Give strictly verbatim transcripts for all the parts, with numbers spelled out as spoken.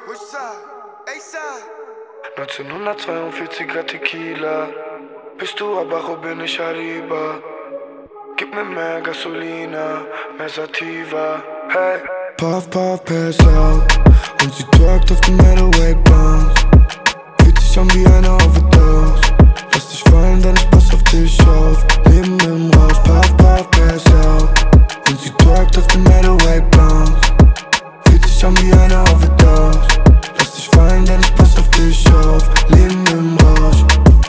neunzehnhundertzweiundvierziger Tequila. Bist du Abajo, bin ich Arriba. Gib mir mehr Gasolina, mehr Sativa. Hey, Puff, Puff, pass out. Und sie twerkt auf dem eight oh eight Bounce. Fühlt sich an wie eine Overdose. Lass dich fallen, denn ich pass auf dich auf. Leben im Rausch, Puff, Puff, pass out. Und sie twerkt auf dem eight oh eight Bounce. Fühlt sich an wie eine Overdose. Lass dich fallen, denn ich pass auf dich auf. Leben im Rausch.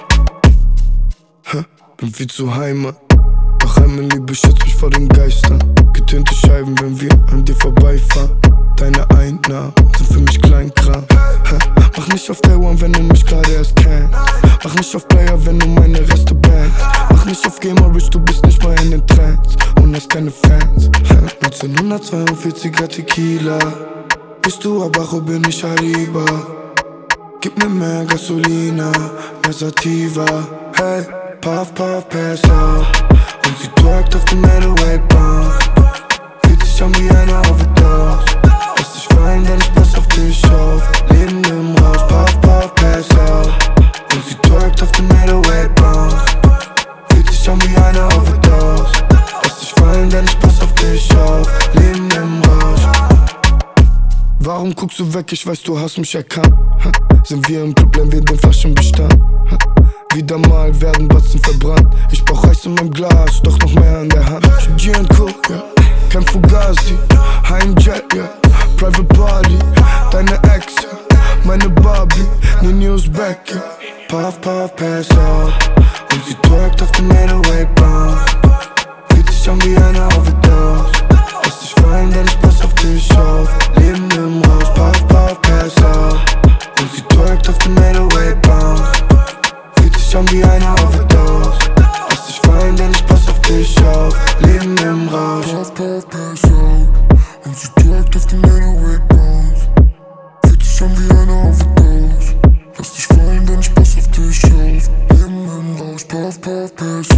Bin viel zu Heimat. Doch einmal Liebe schützt mich vor den Geistern. Getönte Scheiben, wenn wir an dir vorbeifahren. Deine Einnahmen sind für mich Kleinkram. Mach nicht auf Day One, wenn du mich gerade erst kennst. Mach nicht auf Player, wenn du meine Reste bangst. Mach nicht auf Gamer Rich, du bist nicht mal in den Trends und hast keine Fans. neunzehnhundertzweiundvierziger Tequila. Bist du Abajo, bin ich Arriba. Gib mir mehr Gasolina, mehr Sativa. Hey, Puff, Puff, pass out. Und sie twerkt auf dem eight oh eight Bounce. Fühlt sich an wie eine Overdose. Lass dich fallen, denn ich pass auf dich auf. Leben im Rausch, Puff, Puff, pass out. Und sie twerkt auf dem eight oh eight Bounce. Fühlt sich an wie eine Overdose. Lass dich fallen, denn ich pass auf dich auf. Leben im Rausch. Warum guckst du weg? Ich weiß, du hast mich erkannt. Ha? Sind wir im Club, bleiben wir den Flaschenbestand. Ha? Wieder mal werden Batzen verbrannt. Ich brauch Eis in meinem Glas, doch noch mehr an der Hand. G und Co, ja, kein Fugazi. Heimjet, ja, Private Party. Deine Ex, ja, meine Barbie. Ne News back, ja. Puff, Puff, pass out. Und sie twerkt auf dem eight oh eight Bounce. Fühlt sich an wie eine Overdose. Lass dich fallen, denn ich pass auf dich auf. Leben im Rausch, Puff, Puff, pass out. Und sie twerkt auf dem eight oh eight Bounce. Fühlt sich an wie eine Overdose. Lass dich fallen, denn ich pass auf dich auf. Leben im Rausch. Puff, Puff, pass out. Und sie twerkt auf dem eight oh eight Bounce. Fühlt sich an wie eine Overdose. Lass dich fallen, denn ich pass auf dich auf. Leben im Rausch. Puff, Puff, pass out.